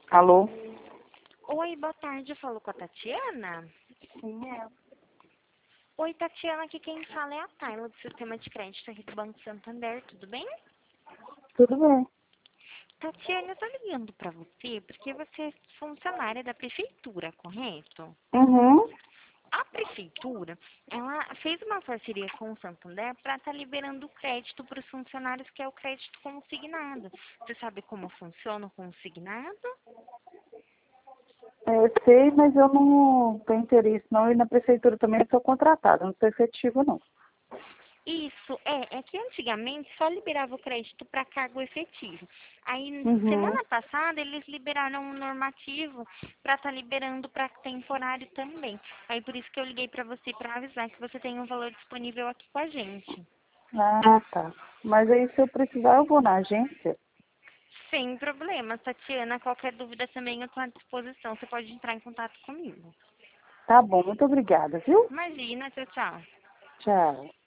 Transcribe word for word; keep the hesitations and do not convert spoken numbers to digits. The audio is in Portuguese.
Alô? Oi, boa tarde. Eu falo com a Tatiana? Sim, é. Oi, Tatiana. Aqui quem fala é a Tayla, do Sistema de Crédito aqui do Banco Santander. Tudo bem? Tudo bem. Tatiana, eu tô ligando pra você porque você é funcionária da prefeitura, correto? Uhum. A prefeitura, ela fez uma parceria com o Santander para estar liberando crédito para os funcionários, que é o crédito consignado. Você sabe como funciona o consignado? É, eu sei, mas eu não tenho interesse não. E na prefeitura também eu sou contratada, não sou efetivo não. Isso, é, é que antigamente só liberava o crédito para cargo efetivo. Aí, Uhum. semana passada, eles liberaram um normativo para estar liberando para temporário também. Aí, por isso que eu liguei para você para avisar que você tem um valor disponível aqui com a gente. Ah, tá. Mas aí se eu precisar eu vou na agência. Sem problema, Tatiana. Qualquer dúvida também eu estou à disposição. Você pode entrar em contato comigo. Tá bom, muito obrigada, viu? Imagina, tchau, tchau. Tchau.